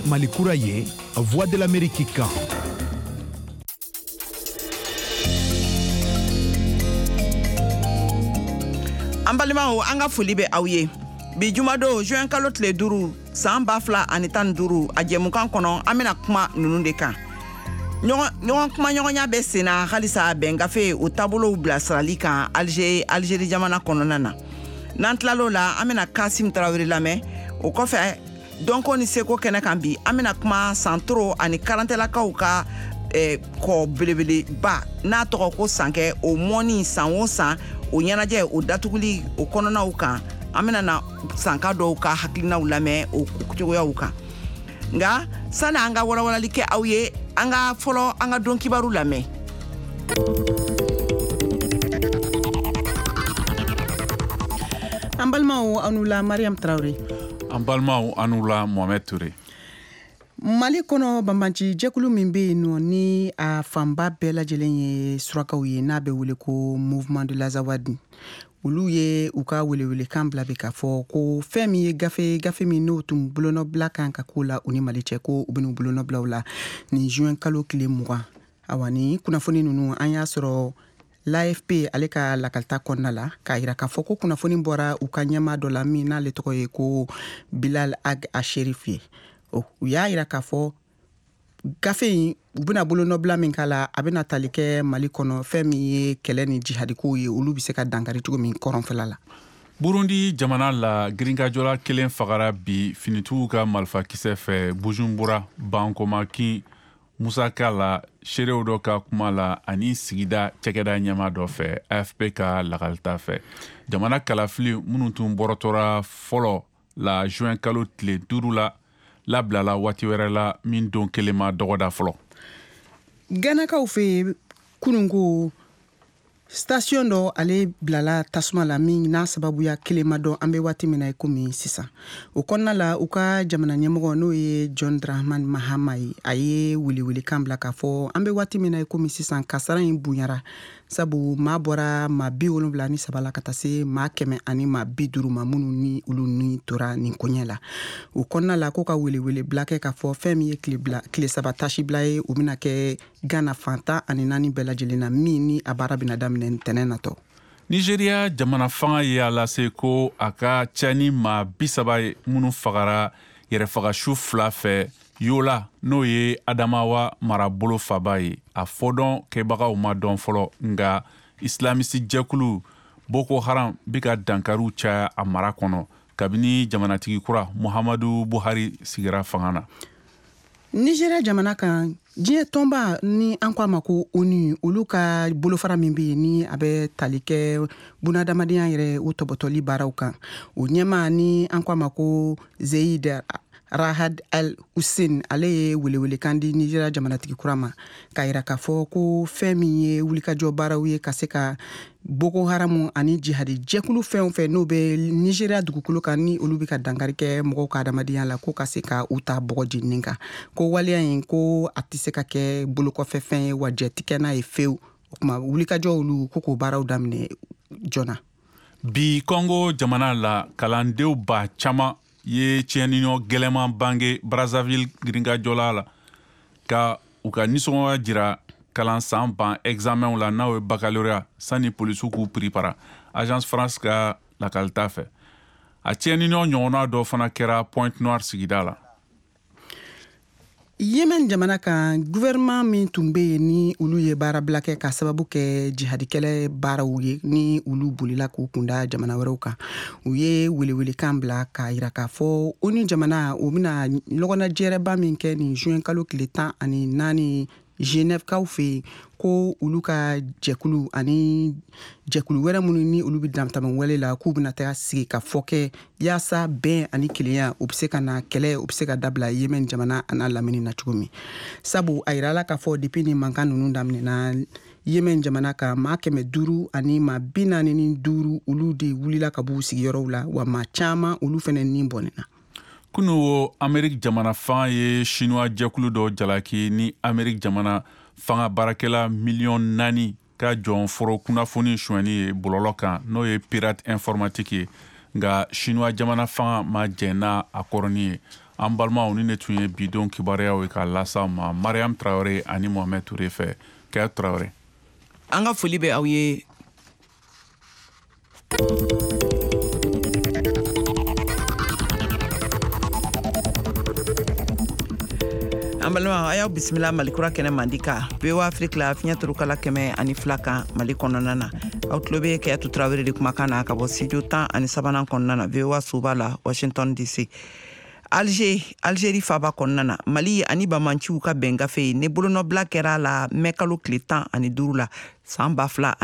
Mali kura ye Voix de l'Amérique kan. An balimaw an ka foli bɛ aw ye. Bi jumado juin kalo tile 5 san 2015 a jɛmukan kɔnɔ an bɛna kuma ninnu de kan. Ɲɔgɔn kuma ɲɔgɔnya bɛ senna halisa bɛn gafe o taabolow bilasirali kan Algérie jamana kɔnɔna na. N'an tilal'o la an bɛna Kasim Tarawele lamɛn. O kɔfɛ dɔnko ni seko kɛnɛ kan bi an bɛna kuma Santoro ani Karantɛlakaw ka kɔ belebeleba n'a tɔgɔ ko sankɛ o mɔni san o san o ɲɛnajɛ o datuguli o kɔnɔnaw kan an bɛna na sanka dɔw ka hakilinaw lamɛn o cogoyaw kan. Nka sani an ka walawalali kɛ aw ye an ka fɔlɔ an ka don kibaru lamɛn. An balimaw aw n'u la Mariam Traoré. An balimaw aw n'u la Mohamed Touré. Mali kɔnɔ banbanci jɛkulu min bɛ yen nɔ ni a fanba bɛɛ lajɛlen ye surakaw ye n'a bɛ wele ko Mouvement de l'Azawadi. Olu ye u ka welewelekan bila bi k'a fɔ ko fɛn min ye gafe min n'o tun bolonɔbila kan ka k'o la u ni Mali cɛ ko u bɛn'u bolonɔbila o la ni juin kalo tile 20. Awa ni kunnafoni ninnu an y'a sɔrɔ l'AFP ale ka lakalita kɔnɔna la k'a yira k'a fɔ ko kunnafoni bɔra u ka ɲɛmaa dɔ la min n'ale tɔgɔ ye ko Bilal Ag Asherif ye. U y'a yira k'a fɔ gafe in u bɛna bolonɔbila min k'a la a bɛna tali kɛ Mali kɔnɔ fɛn min ye kɛlɛ ni jihadikow ye olu bɛ se ka dankari cogo min kɔrɔnfɛla la. Burundi jamana la girinkajɔla kelen fagara bi finitigiw ka malifakisɛ fɛ Bujumbura Bankomakin Musaka la seerew dɔ ka kuma la ani sigida cɛkɛda ɲɛmaa dɔ fɛ AFP ka lakalita fɛ. Jamana kalafili minnu tun bɔrɔtɔra fɔlɔ la juin kalo tile 5 la labilala waati wɛrɛ la min don kelen ma dɔgɔda fɔlɔ. Ganakaw fɛ kunun ko station dɔ ale bilala tasuma la min n'a sababuya kelen ma dɔn an bɛ waati min na komi sisan. O kɔnɔna la u ka jamana ɲɛmɔgɔ n'o ye John Dramani Mahama ye a ye welewelekan bila k'a fɔ an bɛ waati min na komi sisan kasara in bonyara sabu maa bɔra maa 73 la ka taa se maa 100 ani maa 50 ma minnu ni olu ni tora nin koɲɛ la. O kɔnɔna la ko ka welewele bila kɛ k'a fɔ fɛn min ye tile 3 tasibila ye o bɛna kɛ Ghana fantan ani 4 bɛɛ lajɛlen na min ni a baara bɛna daminɛ ntɛnɛn natɔ. Nigeria jamana fanga ye a lase ko a ka ca ni maa 30 ye minnu fagara yɛrɛfagasiw 2 fɛ Yola n'o ye Adamawa marabolo faba ye a fɔdɔn kɛbagaw ma dɔn fɔlɔ nga islamisi jɛkulu Boko Haram bi ka dankariw caya a mara kɔnɔ kabini jamanatigi kura Muhammadu Buhari sigira fanga na. Nigeria jamana kan diɲɛ tɔnba ni an ko a ma ko ONU olu ka bolofara min bɛ yen ni a bɛ tali kɛ bunadamadenya yɛrɛ o tɔbɔtɔli baaraw kan o ɲɛmaa ni an ko a ma ko Zeid Rahad Al-Hussein ale ye welewelekan di Nigeria jamanatigi kura ma k'a yira k'a fɔ ko fɛn min ye wulikajɔ baaraw ye ka se ka Boko Haram ani jihadi jɛkulu fɛn o fɛn n'o bɛ Nigeria dugukolo kan ni olu bɛ ka dankari kɛ mɔgɔw ka adamadenya la ko ka se ka u ta bɔgɔ jeninin kan ko waleya in ko a tɛ se ka kɛ bolokɔfɛ fɛn ye wa jɛ tɛ kɛ n'a ye fewu o kuma wulikajɔ olu ko k'o baaraw daminɛ joona. Bi Congo jamana la kalandenw ba caman ye tiɲɛniɲɔ gɛlɛman bange Brazzaville girinkajɔla la ka u ka nisɔngɔ jira kalan san ban examenw la n'aw ye baccalauréat sani polisiw k'u pripara Agence France ka lakalita fɛ. A tiɲɛniɲɔ ɲɔgɔnna dɔ fana kɛra Pointe Noire sigida la. Yemen jamana kan gouvernement min tun bɛ yen ni olu ye baara bila kɛ ka sababu kɛ jihadikɛlɛ baaraw ye ni olu bolila k'u kunda jamana wɛrɛw kan u ye welewelekan bila k'a yira k'a fɔ ONU jamana o bɛna ɲɔgɔnnajɛrɛba min kɛ ni juin kalo tile 14 Genève kaw fɛ yen ko olu ka jɛkulu ani jɛkulu wɛrɛ minnu ni olu bɛ dantamɛn wale la k'u bɛna taa sigi ka fɔ kɛ yaasa bɛn ani kelenya o bɛ se ka na kɛlɛ o bɛ se ka dabila Yemen jamana n'a lamini na cogo min sabu a yira la k'a fɔ depuis ni mankan ninnu daminɛna Yemen jamana kan maa 500 ani maa 45 olu de wulila ka b'u sigiyɔrɔw la wa maa caman olu fana ni bɔnɛna. Kunu wo Amerik jamana fanga ye Chinois jɛkulu dɔ jalaki ni Amerik jamana fanga baarakɛla 4,000,000 ka jɔn foro kunnafoni suɲɛni ye bɔlɔlɔ kan n'o ye pirate informatique ye nka Chinois jamana fanga ma jɛn n'a a kɔrɔni ye an balimaw ni ne tun ye bidon kibaruyaw ye k'a lasa ma Mariam Traoré ani Mohamed Touré fɛ Kaya Traoré. An ka foli bɛ aw ye. An balima a y'aw bisimila Malikura kɛnɛ mandi ka VOA Afrique la fiɲɛ turu kala 102 kan Mali kɔnɔna na. Aw tulo bɛ Kayatu Traoré de kumakan na ka bɔ studio 13 kɔnɔna na VOA Suba la Washington DC. Algérie faba kɔnɔna na Mali ani Bamanciw ka bɛngafe ne bolonɔbila kɛra la mɛkalo tile 15 la san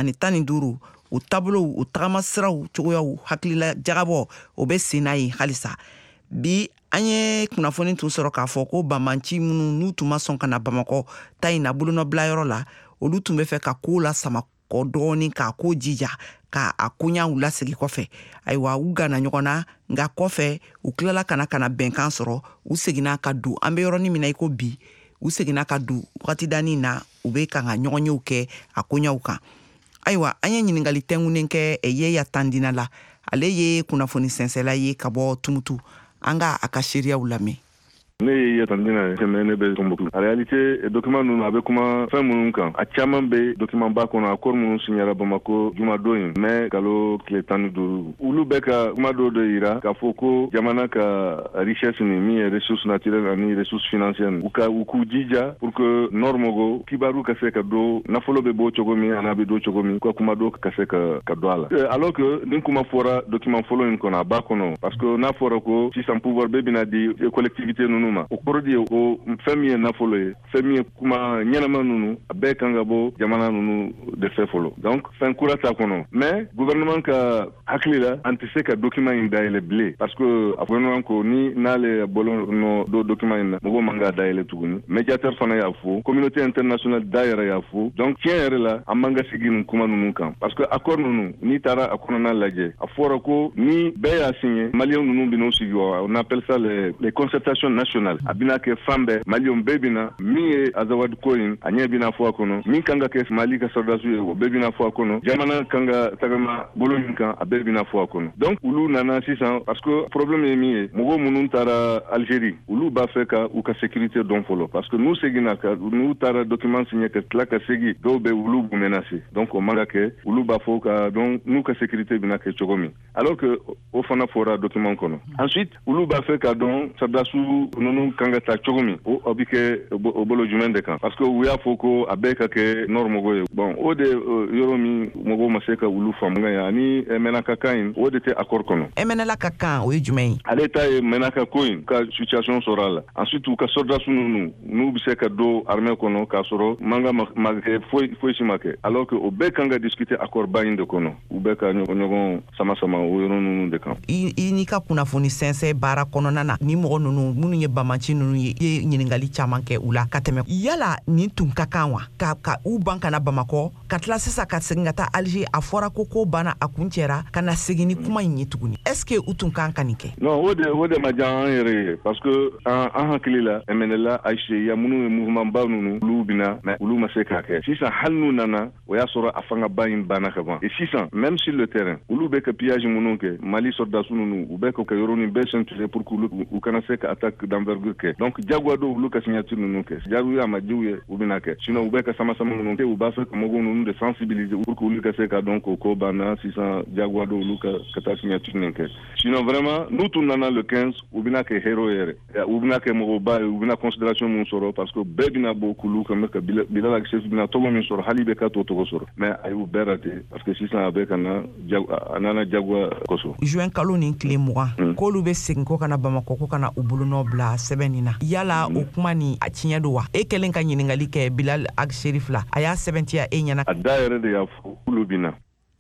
2015 u taabolow u tagama siraw cogoyaw hakilila jagabɔ o bɛ sen n'a ye halisa. Bi an ye kunnafoni tun sɔrɔ k'a fɔ ko Bamanci minnu n'u tun ma sɔn ka na Bamakɔ ta in na bolonɔbilayɔrɔ la olu tun bɛ fɛ ka ko la sama kɔ dɔɔni k'a ko jija ka a koɲaw lasegi kɔfɛ. Ayiwa u gana ɲɔgɔn na nka kɔfɛ u tilala kana bɛnkan sɔrɔ u seginna ka don an bɛ yɔrɔnin min na i ko bi u seginna ka don wagatidanin na u bɛ kan ka ɲɔgɔnyew kɛ a koɲaw kan. Ayiwa an ye ɲininkali tɛngunen kɛ Yeya Tandina la ale ye kunnafoni sɛnsɛla ye ka bɔ Tumutu. An ka a ka seereyaw lamɛn. Ne ye Yatandina ye ne bɛ Tombouctou. En réalité document ninnu a bɛ kuma fɛn minnu kan a caman bɛ document ba kɔnɔ accord minnu signera Bamako jumadon in mai kalo tile 15 olu bɛ ka kuma dɔ de yira k'a fɔ ko jamana ka richesse ni min ye ressources naturelles ani ressources financières u k'u jija pour que normogo kibaru ka se ka don nafolo bɛ bɔ cogo min ana bɛ don cogo min ko kuma dɔ ka se ka don a la. Alors que ni kuma fɔra document fɔlɔ in kɔnɔ a ba kɔnɔ parce que n'a fɔra ko sisan pouvoir bɛ bɛna di collectivité ninnu o kɔrɔ de ye o fɛn min ye nafolo ye fɛn min ye kuma ɲɛnama ninnu a bɛɛ kan ka bɔ jamana ninnu de fɛ fɔlɔ. Donc fɛn kura t'a kɔnɔ mais gouvernement ka hakili la an tɛ se ka document in dayɛlɛ bilen parce que a gouvernement ko ni n'ale bɔlɔ nɔ document in na mɔgɔ man ka dayɛlɛ tuguni médiateur fana y'a fɔ communauté internationale da yɛrɛ y'a fɔ donc tiɲɛ yɛrɛ la an man ka segin nin kuma ninnu kan parce que accord ninnu n'i taara a kɔnɔna lajɛ a fɔra ko ni bɛɛ y'a signé maliyɛn ninnu bɛn'o sigi on appelle ça les concertations nationales a bina kɛ fan bɛɛ maliyɛnw bɛɛ bina min ye azawadi ko in a ɲɛ bina fɔ a kɔnɔ min kan ka kɛ mali ka sɔrɔdasiw ye o bɛɛ bina fɔ a kɔnɔ jamana kan ka tagama bolo min kan a bɛɛ bina fɔ a kɔnɔ donc olu nana sisan parce que problème ye min ye mɔgɔ minnu taara Algérie olu b'a fɛ ka u ka sécurité dɔn fɔlɔ parce que n'u seginna ka n'u taara document signé ka tila ka segi dɔw bɛ olu b'u menacer donc o man ka kɛ olu b'a fɔ ka donc n'u ka sécurité bina kɛ cogo min alors que o fana fɔra document kɔnɔ ensuite olu b'a fɛ ka dɔn sɔrɔdasiw ninnu kan ka taa cogo min o bɛ kɛ o bolo jumɛn de kan parce que u y'a fɔ ko a bɛɛ ka kɛ nord mɔgɔw ye bon o de yɔrɔ min mɔgɔw ma se ka olu faamu yan ani Menaka kan in o de tɛ accord kɔnɔ. Menaka kan o ye jumɛn ye? Ale ta ye Menaka ko in ka situation sɔrɔ a la ensuite u ka soldats ninnu n'u bɛ se ka don armée kɔnɔ k'a sɔrɔ manga ma kɛ foyi si ma kɛ alors que o bɛɛ kan ka discuter accord ba in de kɔnɔ u bɛɛ ka ɲɔgɔn sama o yɔrɔ ninnu de kan. I n'i ka kunnafoni sɛnsɛn baara kɔnɔna na ni mɔgɔ ninnu minnu ye Bamanci ninnu ye ɲininkali caman kɛ u la ka tɛmɛ yala nin tun ka kan wa ka u ban kana Bamakɔ ka tila sisan ka segin ka taa Alger a fɔra ko banna a kun cɛra ka na segin ni kuma in ye tuguni est-ce que u tun kan ka nin kɛ? Non o de ma diya an yɛrɛ ye parce que an hakili la MNLA Ayise ya minnu ye mouvement ba ninnu olu bina mais olu ma se k'a kɛ sisan hali n'u nana o y'a sɔrɔ a fanga ba in banna ka ban et sisan même sur le terrain olu bɛ ka pillage minnu kɛ Mali soldats ninnu u bɛ ka yɔrɔnin bɛɛ ceinturer pour que u kana se ka attaque d'envergure kɛ donc jagoya dɔw olu ka signature ninnu kɛ jagoya ma diw ye u bɛna kɛ sinon u bɛ ka sama ninnu kɛ u b'a fɛ ka mɔgɔw ninnu de sensibiliser pour que olu ka se ka dɔn ko banna sisan jagoya dɔw olu ka taa signature nin kɛ sinon vraiment n'u tun nana le 15 u bɛna kɛ héros yɛrɛ u bɛna kɛ mɔgɔba ye u bɛna considération min sɔrɔ parce que bɛɛ bɛna bɔ k'olu kan ka Bilal Aksefi bɛna tɔgɔ min sɔrɔ hali bɛ ka t'o tɔgɔ sɔrɔ mais a y'u bɛɛ raté parce que sisan a bɛ ka na a nana jagoya kosɔn. Juin kalo nin tile 20 k'olu bɛ segin ko kana Bamakɔ ko kana u bolonɔ bila sɛbɛn nin na yala o kuma ni a tiɲɛ don wa e kɛlen ka ɲininkali kɛ Bilal Aksefi la a y'a sɛbɛntiya e ɲɛna? A da yɛrɛ de y'a fɔ olu bɛna.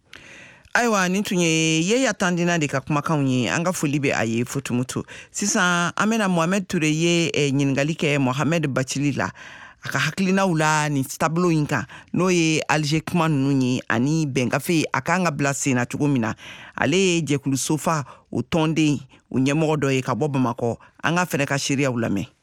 Ayiwa nin tun ye Yeya Tandina de ka kumakanw ye an ka foli bɛ a ye Futumutu sisan an bɛna Mohamed Touré ye ɲininkali kɛ Mohamed Bacili la a ka hakilinaw la ni tableau in kan n'o ye Alger kuma ninnu ye ani bɛngafe a kan ka bila sen na cogo min na ale ye jɛkulu sofa o tɔnden o ɲɛmɔgɔ dɔ ye ka bɔ Bamakɔ an ka fɛnɛ ka seereyaw lamɛn.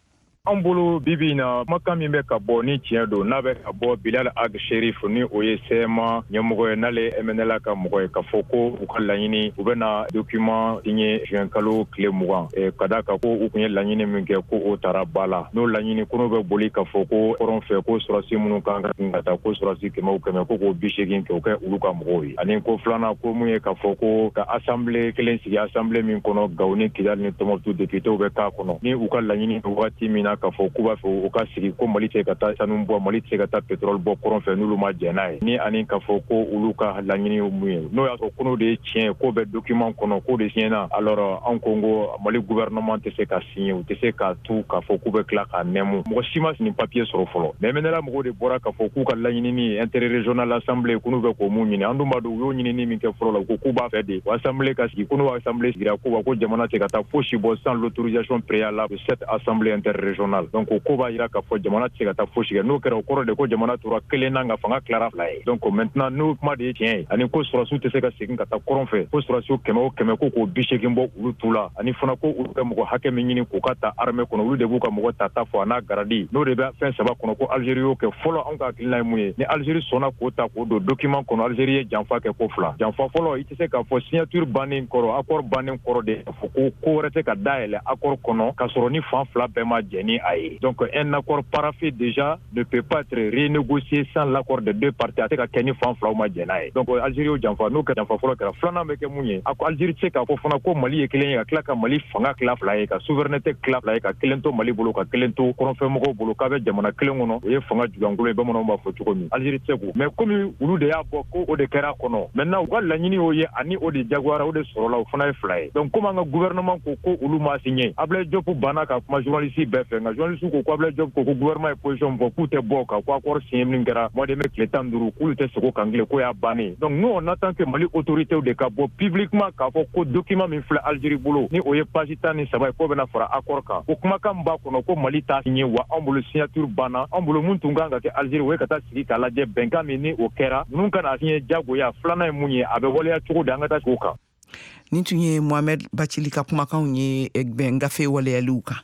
an bolo bibi na maka min bɛ ka bɔ ni tiɲɛ don n'a bɛ ka bɔ Bilal Ag Sherif ni o ye CMA ɲɛmɔgɔ ye n'ale MNLA ka mɔgɔ ye ka fɔ ko u ka laɲini u bɛna document signé juin kalo tile 20 ka da ka ko u kun ye laɲini min kɛ ko o taara ba la n'o laɲini ko bɛ boli ka fɔ ko kɔrɔn fɛ ko surasi minnu kan ka taa ko surasi 100 ko 80 kɛ o kɛ olu ka mɔgɔw ye ani ko filanan ko mun ye ka fɔ ko ka assemblée kelen sigi assemblée min kɔnɔ Gawuni Kidal ni Tɔnbukutu député bɛ k'a kɔnɔ ni u ka laɲini waati min na ka fɔ k'u b'a fɛ u ka sigi ko Mali tɛ ka taa sanu bɔ Mali tɛ ka taa pétrole bɔ kɔrɔn fɛ n'olu ma jɛn n'a ye ni ani ka fɔ ko olu ka laɲini mun ye n'o y'a sɔrɔ ko de ye tiɲɛ ko bɛ document kɔnɔ ko de signena alors an ko Mali gouvernement tɛ se ka signer u tɛ se ka tu ka fɔ k'u bɛ tila ka nɛmu mɔgɔ si ma signer papier sɔrɔ fɔlɔ mais maintenant mɔgɔw de bɔra ka fɔ k'u ka laɲini ni interrégional assemblée k'u bɛ ko mun ɲini an dun b'a dɔn u y'o ɲinini min kɛ fɔlɔ la ko k'u b'a fɛ de o assemblée ka sigi ko n'o assemblée sigira ko jamana tɛ ka taa fosi bɔ sans l'autorisation préalable de cette assemblée interrégionale donc ko b'a yira ka fɔ jamana tɛ se ka taa fosi kɛ n'o kɛra o kɔrɔ de ko jamana tora kelen na ka fanga tilara fila ye donc maintenant n'o kuma de ye tiɲɛ ye ani ko sɔrɔsiw tɛ se ka segin ka taa kɔrɔn fɛ ko sɔrɔsiw 100 ko k'o 80 bɔ olu tu la ani fana ko olu bɛ mɔgɔ hakɛ min ɲini k'u ka ta armée kɔnɔ olu de b'u ka mɔgɔ ta fɔ a n'a garadi n'o de bɛ fɛn saba kɔnɔ ko Algérie y'o kɛ fɔlɔ anw ka hakilina ye mun ye ni Algérie sɔnna k'o ta k'o don document kɔnɔ Algérie ye janfa kɛ ko fila janfa fɔlɔ i tɛ se k'a fɔ signature bannen kɔrɔ accord bannen kɔrɔ de fɔ ko wɛrɛ tɛ ka dayɛlɛ accord kɔnɔ ka sɔrɔ ni fan fila bɛɛ ma jɛn ni a ye donc un accord paraphé déjà ne peut pas être renégocié sans l'accord des deux parties a tɛ ka kɛ ni fan filaw ma jɛn n'a ye donc Algérie y'o janfa n'o kɛ janfa fɔlɔ kɛra filanan bɛ kɛ mun ye a ko Algérie tɛ se k'a fɔ fana ko Mali ye kelen ye ka tila ka Mali fanga tila fila ye ka souveraineté tila fila ye ka kelen to Mali bolo ka kelen to kɔrɔnfɛmɔgɔw bolo k'a bɛ jamana kelen kɔnɔ o ye fanga juguyankolon ye bamananw b'a fɔ cogo min Algérie tɛ se k'o mais comme olu de y'a bɔ ko o de kɛra kɔnɔ maintenant u ka laɲini y'o ye ani o de jagoyara o de sɔrɔla o fana ye fila ye donc comme an ka gouvernement ko olu ma signé Ablaye Diop banna ka kuma journaliste bɛɛ fɛ nka journaliste ko Ablaye Diop ko gouvernement ye position fɔ k'u tɛ bɔ ka ko accord signé min kɛra mois de mai tile 15 k'olu tɛ seko kan bilen ko y'a bannen donc nous on attend que Mali autorités de ka bɔ publiquement k'a fɔ ko document min filɛ Algérie bolo ni o ye page 17 ye ko bɛna fara accord kan o kumakan b'a kɔnɔ ko Mali t'a signé wa an bolo signature banna an bolo mun tun kan ka kɛ Algérie o ye ka taa sigi k'a lajɛ bɛnkan min ni o kɛra ninnu kana signé jagoya filanan ye mun ye a bɛ waleya cogo di an ka taa sigi o kan nin tun ye Mohamed Bacili ka kumakanw ye bɛn gafe waleyaliw kan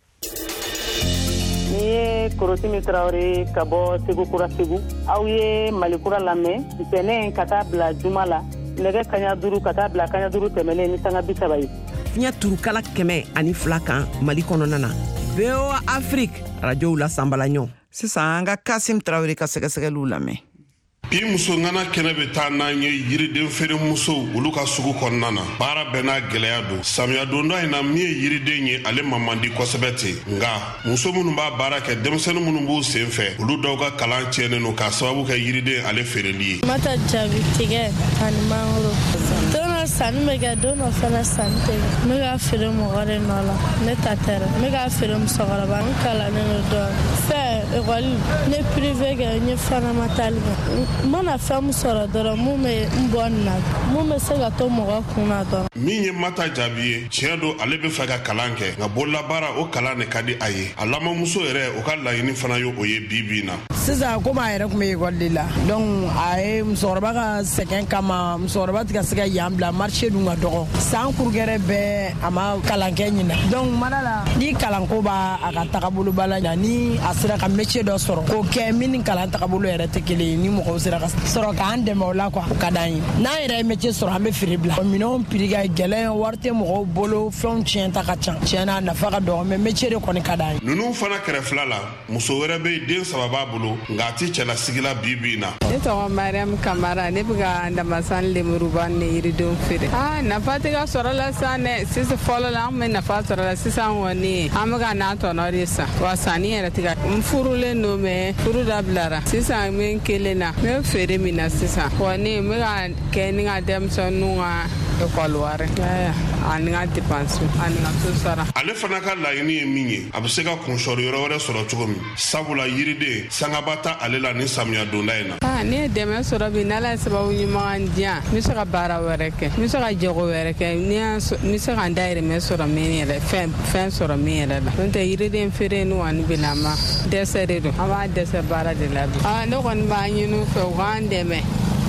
ni ye Korotimi Traoré ka bɔ Segu Kura Segu aw ye Mali Kura lamɛn ntɛnɛn ka taa bila juma la nɛgɛ kaɲa 5 ka taa bila kaɲa 5 tɛmɛlen ni sanga 30 ye fiɲɛ turukala 102 kan Mali kɔnɔna na VOA Afrique radio la sambalaɲɔ sisan an ka Kasim Traoré ka sɛgɛsɛgɛliw lamɛn bi muso ngana kɛnɛ bɛ taa n'an ye yiriden feere musow olu ka sugu kɔnɔna na baara bɛɛ n'a gɛlɛya don samiya donda in na min ye yiriden ye ale man man di kosɛbɛ ten nka muso minnu b'a baara kɛ denmisɛnnin minnu b'u sen fɛ olu dɔw ka kalan tiɲɛnen don k'a sababu kɛ yiriden ale feereli ye mata jabi tigɛ ani mangoro dɔnɔ sanni bɛ kɛ dɔnɔ fana sanni tɛ kɛ n bɛ ka feere mɔgɔ de nɔ la ne ta tɛ dɛ n bɛ ka feere musokɔrɔba n kalannen don dɔɔni fɛn ekɔli ne pirive kɛ n ye fana taali kɛ mana fɛn min sɔrɔ dɔrɔn mun bɛ n bɔ nin na mun bɛ se ka to mɔgɔ kun na dɔrɔn min ye mata jaabi ye tiɲɛ don ale bɛ fɛ ka kalan kɛ nka bololabaara o kalan de ka di a ye a lamɔmuso yɛrɛ o ka laɲini fana ye o ye bi na sisan komi a yɛrɛ tun bɛ ekɔli la donc a ye musokɔrɔba ka sɛgɛn kama musokɔrɔba tɛ ka se ka yan bila marché dun ka dɔgɔ san kurugɛrɛ bɛɛ a ma kalan kɛ ɲina donc mana la ni kalanko b'a a ka tagabolo bala la ni a sera ka métier dɔ sɔrɔ k'o kɛ min ni kalan tagabolo yɛrɛ tɛ kelen ye ni mɔgɔw sera ka sɔrɔ k'an dɛmɛ o la quoi o ka d'an ye n'an yɛrɛ ye métier sɔrɔ an bɛ feere bila minɛnw prix ka gɛlɛn wari tɛ mɔgɔw bolo fɛnw tiɲɛta ka ca tiɲɛna a nafa ka dɔgɔ mais métier de kɔni ka d'an ye ninnu fana kɛrɛfɛla la muso wɛrɛ bɛ den 3 b'a bolo nka a tɛ cɛlasigila bi na ne tɔgɔ Mariam Kamara ne bɛ ka Ndamasan lemuruba ni yiridenw feere nafa tɛ ka sɔrɔ la sisan dɛ sisan fɔlɔ la an bɛ nafa sɔrɔ la sisan kɔni an bɛ ka n'a tɔnɔ de san wa sanni yɛrɛ tɛ ka n furulen don mais furu dabilara sisan n bɛ n kelen na n bɛ feere min na sisan wa ne n bɛ ka kɛ ni ka denmisɛnninw ka ekɔli wari ani ka dépense ani ka so sara ale fana ka laɲini ye min ye a bɛ se ka kunsɔrɔ yɔrɔ wɛrɛ sɔrɔ cogo min sabula yiriden sangaba ta ale la ni samiya donda in na ne ye dɛmɛ sɔrɔ bi n'ala ye sababu ɲuman diyan n bɛ se ka baara wɛrɛ kɛ n bɛ se ka jago wɛrɛ kɛ n bɛ se ka n dayirimɛ sɔrɔ min yɛrɛ fɛn sɔrɔ min yɛrɛ la n'o tɛ yiriden feere ni wani bilama dɛsɛ de don an b'a dɛsɛ baara de la bi ne kɔni b'a ɲini u fɛ u k'an dɛmɛ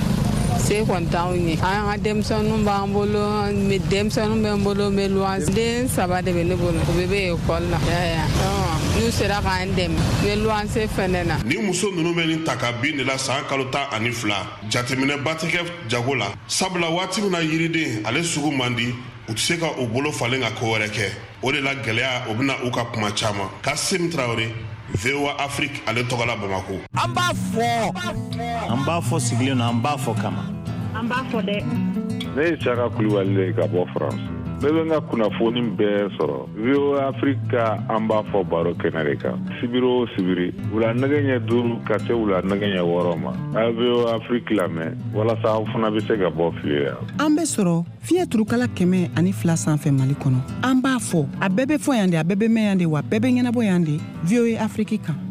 se kɔni t'anw ye an ka denmisɛnninw b'an bolo denmisɛnninw bɛ n bolo n bɛ luwanse den 3 de bɛ ne bolo u bɛ ekɔli la n'u sera k'an dɛmɛ ni luwanse fɛnɛ na. Ni muso ninnu bɛ nin ta ka bin de la san kalo 12 jateminɛba tɛ kɛ jago la sabula waati min na yiriden ale sugu man di u tɛ se ka u bolo falen ka ko wɛrɛ kɛ o de la gɛlɛya o bɛna u ka kuma caman Kasim Traoré VOA Afrique ale tɔgɔ la Bamako. An b'a fɔ sigilen na an b'a fɔ kama. An b'a fɔ dɛ. Ne ye Saka Kulibali ka bɔ France. Ne bɛ n ka kunnafoni bɛɛ sɔrɔ VOA Afrique an b'a fɔ baro kɛnɛ de kan sibiri o sibiri wula nɛgɛ ɲɛ 5 ka se wula nɛgɛ ɲɛ 6 ma a VOA Afrique lamɛn walasa aw fana bɛ se ka bɔ fili la. An bɛ sɔrɔ fiɲɛ turukala 102 sanfɛ Mali kɔnɔ. An b'a fɔ a bɛɛ bɛ fɔ yan de a bɛɛ bɛ mɛn yan de wa bɛɛ bɛ ɲɛnabɔ yan de VOA Afrique kan.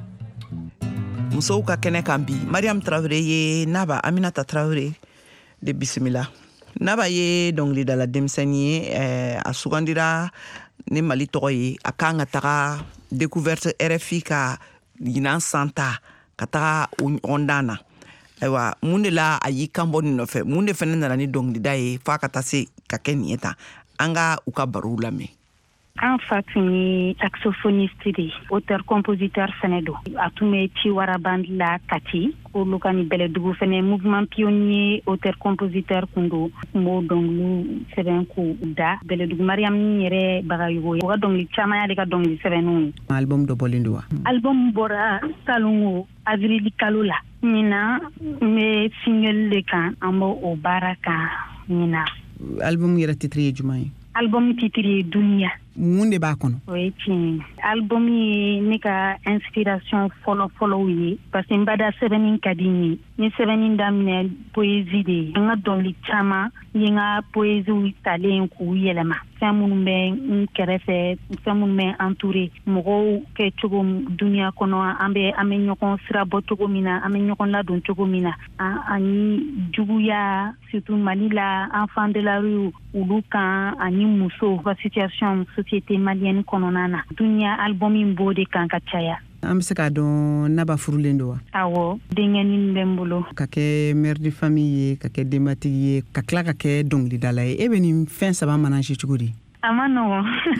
Musow ka kɛnɛ kan bi Mariam Traoré ye Naba Aminata Traoré de bisimila. Naba ye dɔnkilidala denmisɛnnin ye a sugandira ni Mali tɔgɔ ye a kan ka taga découverte RFI ka ɲinan san ta ka taga o ɲɔgɔndan na ayiwa mun de la a y'i kan bɔ nin nɔfɛ mun de fɛnɛ nana ni dɔnkilida ye f'a ka taa se ka kɛ nin ye tan an ka u ka barow lamɛn. An fa tun ye saxophoniste de auteur-compositeur fɛnɛ don a tun bɛ ci waraband la Kati olu ka ni Bɛlɛdugu fɛnɛ mouvement pionnier auteur-compositeur kun don kun b'o dɔnkiliw sɛbɛn k'u da Bɛlɛdugu Mariam yɛrɛ Bagayogo o ka dɔnkili caman y'ale ka dɔnkili sɛbɛnninw ye. Album dɔ bɔlen don wa? Album bɔra salongo avril kalo la ɲina n bɛ single de kan an b'o o baara kan ɲina. Album yɛrɛ titre ye jumɛn ye? Album titre ye Dunia. Mun de b'a kɔnɔ? O ye tiɲɛ. Album ye ne ka inspiration fɔlɔ ye parce que n bada sɛbɛnni ka di n ye. Ni sɛbɛnni daminɛ poésie de ye. N ka dɔnkili caman ye n ka poésies talen k'u yɛlɛma. Fɛn minnu bɛ n kɛrɛfɛ, fɛn minnu bɛ entouré, mɔgɔw kɛ cogo duniya kɔnɔ an bɛ ɲɔgɔn sira bɔ cogo min na, an bɛ ɲɔgɔn ladon cogo min na. Ani juguya surtout Mali la enfant de la rue olu kan ani muso ka situation société malienne kɔnɔna na. Dunia album in b'o de kan ka caya. An bɛ se k'a dɔn Naba furulen don wa? Awɔ, denkɛnin bɛ n bolo. Ka kɛ mère de famille ye, ka kɛ denbatigi ye, ka tila ka kɛ dɔnkilidala ye. E bɛ nin fɛn saba manage cogo di? A ma nɔgɔn.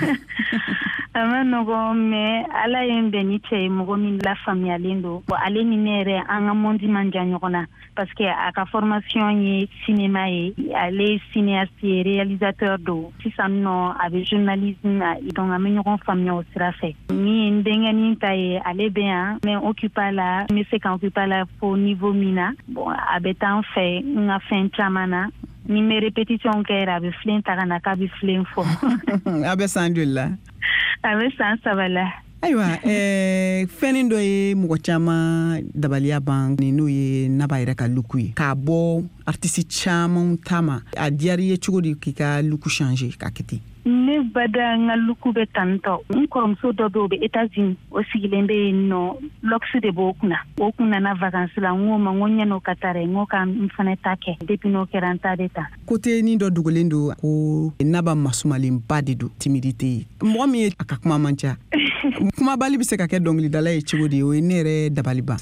A ma nɔgɔn mais Ala ye n bɛn ni cɛ ye mɔgɔ min lafaamuyalen don. Bon ale ni ne yɛrɛ an ka monde man jan ɲɔgɔn na parce que a ka formation ye cinéma ye. Ale ye cinéaste ye, réalisateur don. Sisan nɔ a bɛ journalisme na donc an bɛ ɲɔgɔn faamuya o sira fɛ. Min ye n denkɛnin ta ye ale bɛ yan mais occupe la n bɛ se k'an occupe la fo niveau min na. Bon a bɛ taa n fɛ n ka fɛn caman na. Ni me répétition kɛra a bɛ filen ta ka na k'a bɛ filen fɔ. A bɛ san joli la? A bɛ san 3 la. Ayiwa fɛnin dɔ ye mɔgɔ caman dabaliya ban n'o ye Naba yɛrɛ ka luku ye k'a bɔ artiste caman ta ma a diyara i ye cogo di k'i ka luku changer k'a kɛ ten? Ne bada n ka luku bɛ tantɔ n kɔrɔmuso dɔ bɛ o bɛ États-Unis o sigilen bɛ yen nɔ luxe de b'o kunna o kun nana vacances la n ko ma n ko ɲɛn'o ka taa dɛ n ko ka n fana ta kɛ depuis n'o kɛra n ta de ta. Côté ni dɔ dogolen don ko Naba masumalenba de don timidité mɔgɔ min ye a ka kuma man ca kumabali bɛ se ka kɛ dɔnkilidala ye cogo di o ye ne yɛrɛ dabaliba.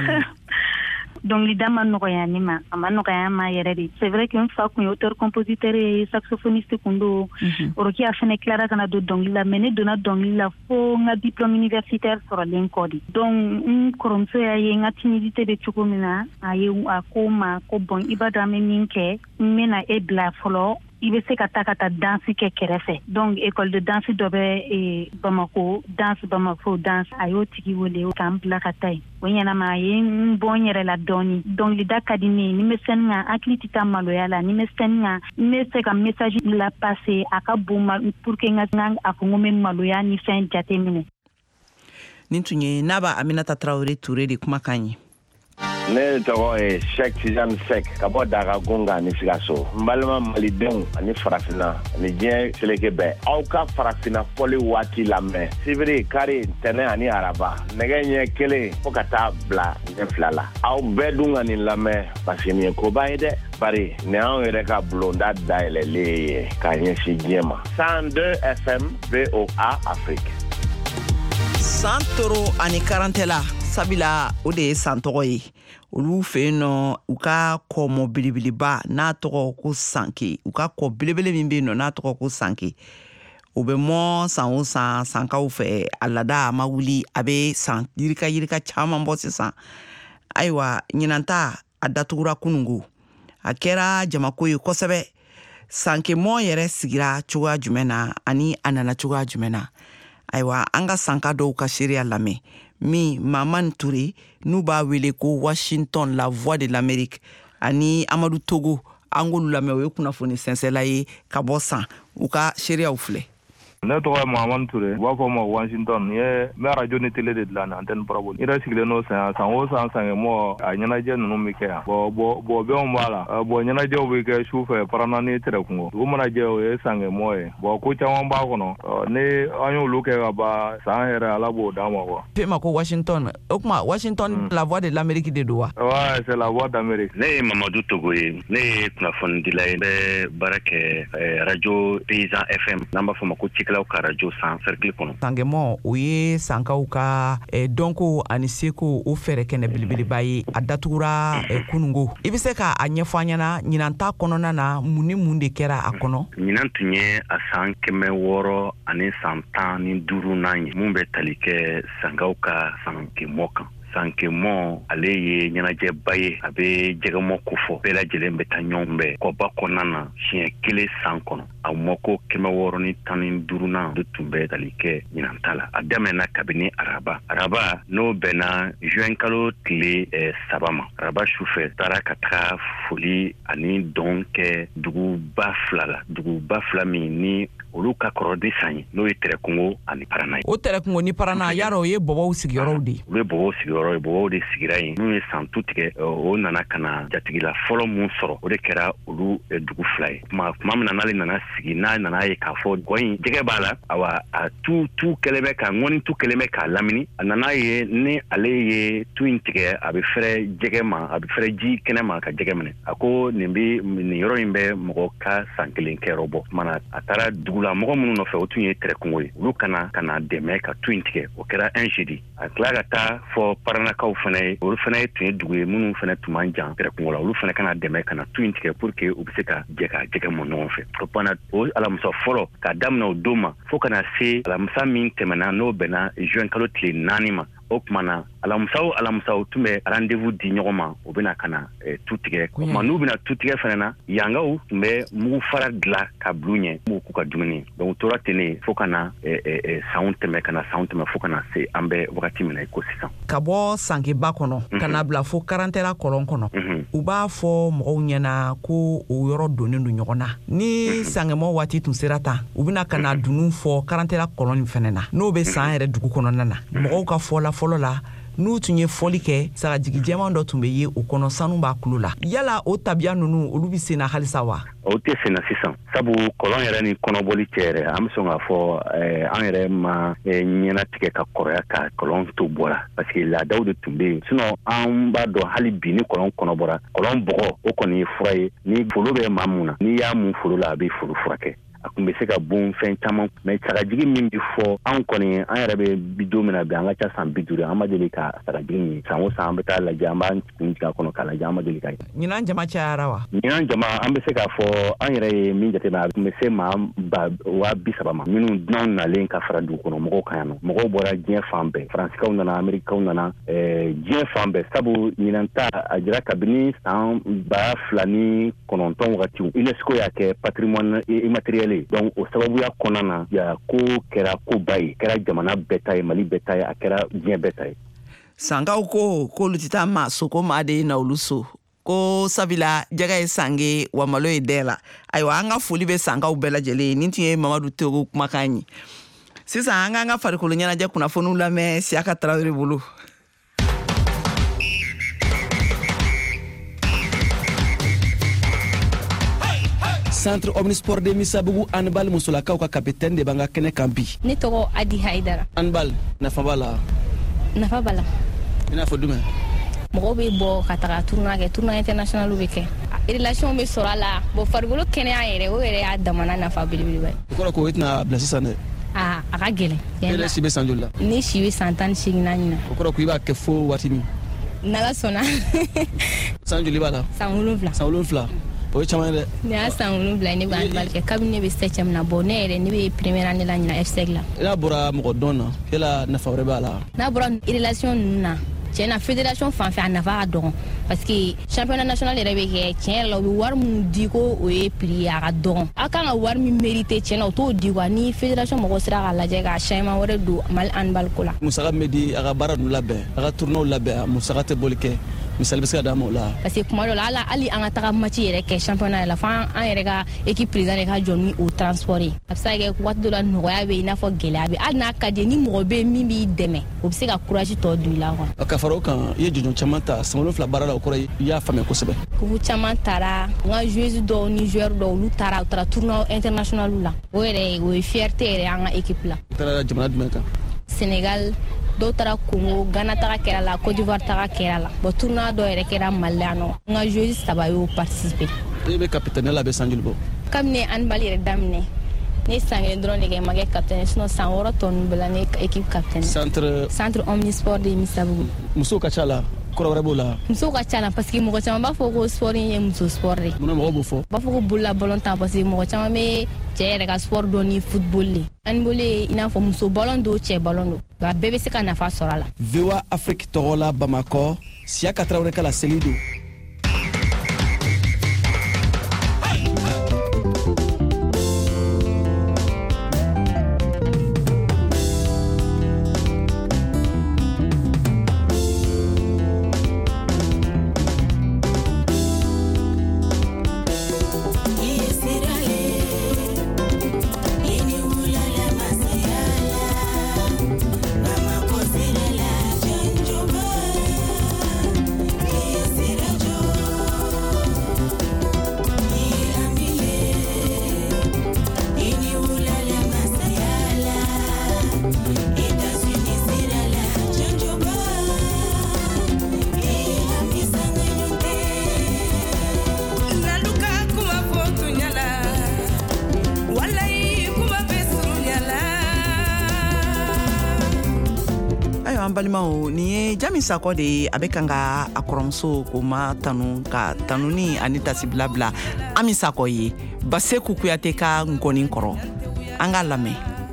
Dɔnkilida ma nɔgɔya ne ma a ma nɔgɔya ma yɛrɛ de c'est vrai que n fa kun ye auteur-compositeur ye saxophoniste kun don Orokia fɛnɛ tilara ka na don dɔnkili la mais ne donna dɔnkili la fo n ka diplôme universitaire sɔrɔlen kɔ de donc n kɔrɔmuso y'a ye n ka timidité bɛ cogo min na a ko n ma ko bon i b'a dɔn an bɛ min kɛ n bɛna e bila fɔlɔ i bɛ se ka taa danse kɛ kɛrɛfɛ donc école de danse dɔ bɛ Bamako danse a y'o tigi wele k'an bila ka taa yen o ɲɛnama a ye n bɔ n yɛrɛ la dɔɔni dɔnkilida ka di ne ye ni n bɛ sɛni kan hakili tɛ taa maloya la ni n bɛ sɛni kan n bɛ se ka message la passer a ka bon pour que n ka a fɔ n ko n bɛ maloya ni fɛn jate minɛ. Nin tun ye Naba Aminata Traoré Touré de kumakan ye. Ne tɔgɔ ye Sheikh Tijani Sek ka bɔ Daga Gonga ni Sikaso. N balima malidenw ani farafina ani diɲɛ seleke bɛɛ aw ka farafina fɔli waati lamɛn sibiri kari tɛnɛ ani araba nɛgɛ ɲɛ 1 fo ka taa bila ɲɛ 2 la aw bɛɛ dun ka nin lamɛn parce que nin ye koba ye dɛ bari nin anw yɛrɛ ka bulonda dayɛlɛlen ye k'a ɲɛsin diɲɛ ma 102 FM VOA Afrique. San toro ani karantɛla sabila o de ye san tɔgɔ ye olu fɛ yen nɔ u ka kɔmɔ belebeleba n'a tɔgɔ ko sanke u ka kɔ belebele min bɛ yen nɔ n'a tɔgɔ ko sanke o bɛ mɔ san o san sankaw fɛ a lada a ma wuli a bɛ san yirika caman bɔ sisan ayiwa ɲinanta a datugura kunungo a kɛra jamako ye kosɛbɛ sankemɔ yɛrɛ sigira cogoya jumɛn na ani a nana cogoya jumɛn na ayiwa an ka sanka dɔw ka seereya lamɛn min Maman Touré n'u b'a wele ko Washington la voix de l'Amérique ani Amadou Togo an k'olu lamɛn o ye kunnafoni sɛnsɛla ye ka bɔ san u ka seereyaw filɛ. Ne tɔgɔ ye Maman Touré u b'a fɔ ma Washington ye n bɛ radio ni télé de dilan na antenne parabole n yɛrɛ sigilen n'o san o san sankemɔ a ɲɛnajɛ ninnu bɛ kɛ yan bɔn bɛnw b'a la bɔn ɲɛnajɛw bɛ kɛ su fɛ parana ni tɛrɛkungo dugu mana jɛ o ye sankemɔ ye bɔn ko caman b'a kɔnɔ ni an y'olu kɛ ka ban san yɛrɛ ala b'o d'an ma quoi. F'e ma ko Washington o kuma Washington la voix de l'Amérique de don wa. Ouais, c'est la voix d'Amérique. Ne ye Mamadou Togo ye ne ye kunnafoni dila ye n bɛ baara kɛ radio Paysan FM n'an b'a fɔ ma ko cikɛlaw ka radio san cercle kɔnɔ. Sankemɔ o ye sankaw ka dɔnko ani seko o fɛrɛ kɛnɛ belebeleba ye a datugura kunungo i bɛ se ka a ɲɛfɔ an ɲɛna ɲinanta kɔnɔna na mun ni mun de kɛra a kɔnɔ. Ɲinan tun ye a san 600 ani san 15 ye mun bɛ tali kɛ sankaw ka sankemɔ kan. Sankemɔ ale ye ɲɛnajɛba ye a bɛ jɛgɛmɔ kofɔ bɛɛ lajɛlen bɛ taa ɲɔgɔn bɛɛ kɔba kɔnɔna na siɲɛ 1 san kɔnɔ a mɔko 615 de tun bɛ tali kɛ ɲinanta la a daminɛna kabini araba n'o bɛnna juin kalo tile 3 ma araba sufɛ taara ka taga foli ani dɔn kɛ duguba 2 min ni olu ka kɔrɔ de san ye n'o ye Tɛrɛkungo ani Parana ye. O Tɛrɛkungo ni Parana yara o ye bɔbɔw sigiyɔrɔw de. U ye bɔbɔw sigiyɔrɔ ye bɔbɔw de sigira yen n'u ye san tu tigɛ o nana ka na jatigila fɔlɔ mun sɔrɔ o de kɛra olu dugu 2 ye kuma min na n'ale nana sigi n'a nana ye k'a fɔ gɔyin jɛgɛ b'a la awa a tu kɛlen bɛ ka ŋɔni tu kɛlen bɛ k'a lamini a nana ye ni ale ye tu in tigɛ a bɛ fɛrɛ jɛgɛ ma a bɛ fɛrɛ ji kɛnɛ ma ka jɛgɛ minɛ a ko nin yɔrɔ in bɛ mɔgɔ ka san 1 kɛyɔrɔ bɔ mana a taara dugu la mɔgɔ minnu nɔfɛ o tun ye Tɛrɛkungo ye olu kana dɛmɛ ka tu in tigɛ o kɛra un jeudi a tila ka taa fɔ Paranakaw fana ye olu fana tun ye dugu ye minnu fana tun man jan Tɛrɛkungo la olu fana kana dɛmɛ kana tu in tigɛ pour que u bɛ se ka jɛ ka jɛgɛ mɔ ɲɔgɔn fɛ o pana o alamisa fɔlɔ ka daminɛ o don ma fo kana se alamisa min tɛmɛna n'o bɛnna juin kalo tile 4 ma o kumana alamisa tun bɛ rendez-vous di ɲɔgɔn ma o bɛna kana tu tigɛ kuma n'u bɛna tu tigɛ fana na yangaw tun bɛ mugu fara dilan ka bulu ɲɛ m'u k'u ka dumuni donc tora tene fo kana sanw tɛmɛ fo kana se an bɛ wagati min na i ko sisan ka bɔ sankeba kɔnɔ kana bila fo karantɛla kɔlɔn kɔnɔ u b'a fɔ mɔgɔw ɲɛna ko o yɔrɔ donnen don ɲɔgɔn na ni sankemɔ waati tun sera tan u bɛna kana dunun fɔ karantɛla kɔlɔn nin fɛnɛ na n'o bɛ san yɛrɛ dugu kɔnɔna na mɔgɔw ka fɔlɔ la n'u tun ye fɔli kɛ sagajigi jɛman dɔ tun bɛ ye o kɔnɔ sanu b'a kulo la yala o tabiya ninnu olu bɛ senna halisa wa o tɛ senna sisan sabu kɔlɔn yɛrɛ ni kɔnɔbɔli cɛ yɛrɛ an bɛ sɔn k'a fɔ an yɛrɛ ma ɲɛnatigɛ ka kɔrɔya ka kɔlɔn to bɔra parce que laadaw de tun bɛ yen sinon an b'a dɔn hali bi ni kɔlɔn kɔnɔbɔra kɔlɔn bɔgɔ o kɔni ye fura ye ni folo bɛ maa mun na n'i y'a mun folo la a bɛ folo furakɛ a kun bɛ se ka bon fɛn caman mais sagajigi min bi fɔ an kɔni an yɛrɛ bɛ bi don min na bi an ka ca san 50 an ma deli ka sagajigi min san o san an bɛ taa lajɛ an b'an kun tigɛ a kɔnɔ k'a lajɛ an ma deli ka ye. Ɲinan jama cayara wa? Ɲinan jama an bɛ se k'a fɔ an yɛrɛ ye min jateminɛ a kun bɛ se maa 30,000 ma minnu dunanw nalen ka fara dugu kɔnɔ mɔgɔw kan yan nɔ mɔgɔw bɔra diɲɛ fan bɛɛ faransikaw nana amerikaw nana diɲɛ fan bɛɛ sabu ɲinan ta a jira kabini san 2009 wagatiw UNESCO y'a kɛ patrimoine immatériel donc o sababuya kɔnɔna na ya ko kɛra koba ye kɛra jamana bɛɛ ta ye Mali bɛɛ ta ye a kɛra diɲɛ bɛɛ ta ye sankaw ko k'olu tɛ taa maa so ko maa de ye na olu so ko sabila jɛgɛ ye sange wa malo ye dɛ la ayiwa an ka foli bɛ sankaw bɛɛ lajɛlen ye nin tun ye Mamadu Togo kumakan ye sisan an k'an ka farikolo ɲɛnajɛ kunnafoniw lamɛn Siyaka Tarawele bolo. Centre Omnisport de Misabugu handball musolakaw ka capitaine de banga kene kambi. Ne tɔgɔ Adi Haidara. Handball nafa bala. Nafa bala. Ina fɔ dumɛ. Mɔgɔw bɛ bɔ ka taga tournoi kɛ tournoi international bɛ kɛ. Relation bɛ sɔrɔ a la. Bon farikolo kɛnɛya yɛrɛ o yɛrɛ y'a damana nafa belebeleba ye. O kɔrɔ ko o tɛna bila sisan dɛ. A ka gɛlɛn. Yɛrɛ si bɛ san joli la? Ne si bɛ san 18 na ɲina. O kɔrɔ ko i b'a kɛ fo waati min? N'Ala sɔnna. San joli b'a la? San 7. San 7. o chama de ne asan ulu bla ne ba balke kabine be 7e na bo ne re ne be première année la nyina FC la ila bora mo donna ila na favore bala na bora relation na c'est la fédération fanfare en avoir donc parce que championnat national est tient le war mu diko o e prix à donc aka war mi mérité tient auto diwa ni fédération mo sera la jega chama wore do mal handball kola musaka medi aga baradu labe aga tourno labe musaka te bolike misal biska damo la parce que kuma la ali anga taka match yere ke championnat la fa an yere ga équipe président ka joni au transporter absa ke wat do la no ya be na fo gele abi al na ka de ni mo be mi bi deme o se ka courage to du la quoi aka faro kan ye jojo chamanta samolo fla barala ko ya fame ko sebe ku chamantara nga joueur do ni joueur do lu tara tournoi international la o yere o fierté re anga équipe la tara jamana dumeka Sénégal d'autres Congo, Ghana taga la Côte d'Ivoire taga la. Bo tournoi do ere kera Maliano. Nga joueur sabayo participer. Ebe capitaine la be sangilbo. Comme ne handball ere damne. Ne sangé drone ke mage capitaine sinon sangoro ton belane équipe capitaine. Centre omnisport de Misabu. Muso kachala kora bola. Muso kachala parce que mo chama ba foko sport ni muso sport re. Mo mo bofo. Ba foko bola bolonta parce que mo chama me jere ka sport do ni football le. Handball ina fo muso ballon do che ballon do. Ga bebe se kana fa sorala. VOA Afrique Torola Bamako, Siaka Traoré kala Selido. Balimao ni Jami Sako de abekanga akoromso ko ma tanu ka tanuni anita siblabla Ami Sako yi base kukuyate ka ngoni koro anga lame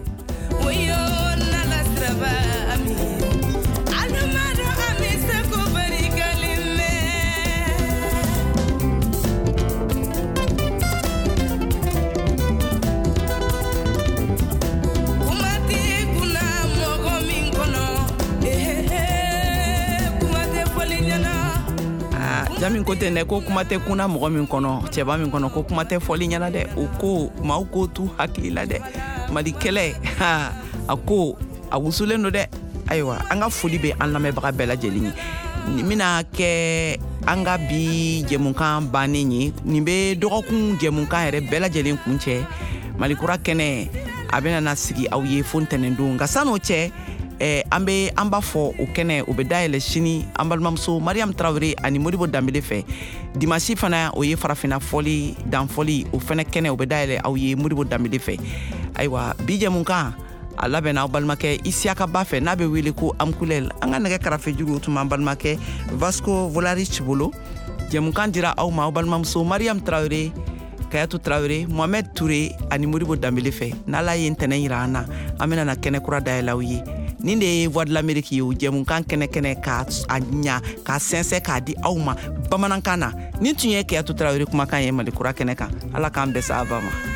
Jamin kote ne ko kuma te kuna mɔgɔ min kɔnɔ cɛba min kɔnɔ ko kuma tɛ fɔli ɲɛna dɛ o ko maaw ko tu hakili la dɛ mali kɛlɛ a ko a wusulen do dɛ ayiwa an ka foli bɛ an lamɛnbaga bɛɛ lajɛlen ye mina kɛ an ka bi jɛmukan bannen ye nin bɛ dɔgɔkun jɛmukan yɛrɛ bɛɛ lajɛlen kun cɛ malikura kɛnɛ a bɛna na sigi aw ye fo ntɛnɛndon nka san'o cɛ an b'a fɔ o kɛnɛ o bɛ dayɛlɛ sini an balimamuso Mariam Traoré ani Modibo Dambele fɛ dimanche fana o ye farafina fɔli danfɔli o fana kɛnɛ o bɛ dayɛlɛ aw ye Modibo Dambele fɛ ayiwa bi jɛmukan a labɛnna aw balimakɛ Isiaka Ba fɛ n'a bɛ wele ko Amkulel an ka nɛgɛ karafe jugu tuma an balimakɛ Vasco Volarich bolo jɛmukan dira aw ma aw balimamuso Mariam Traoré Kayatu Traoré Mohamed Touré ani Modibo Dambele fɛ n'Ala ye ntɛnɛn yira an na an bɛna na kɛnɛ kura dayɛlɛ aw ye nin de ye Voix de l'Amérique ye o jɛmukan kɛnɛ k'a ɲa k'a sɛnsɛn k'a di aw ma bamanankan na nin tun ye Kayatu Traoré kumakan ye Malikura kɛnɛ kan Ala k'an bɛɛ sa a ba ma